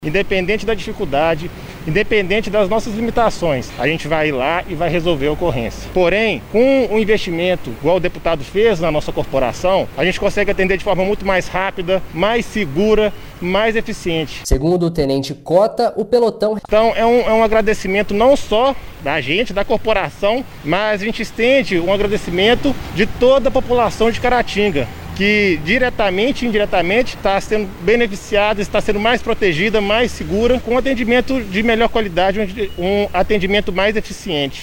Independente da dificuldade, independente das nossas limitações, a gente vai ir lá e vai resolver a ocorrência. Porém, com o investimento, igual o deputado fez na nossa corporação, a gente consegue atender de forma muito mais rápida, mais segura, mais eficiente. Segundo o tenente Cota, o pelotão... Então é um agradecimento não só da gente, da corporação, mas a gente estende um agradecimento de toda a população de Caratinga, que diretamente e indiretamente está sendo beneficiada, está sendo mais protegida, mais segura, com um atendimento de melhor qualidade, um atendimento mais eficiente.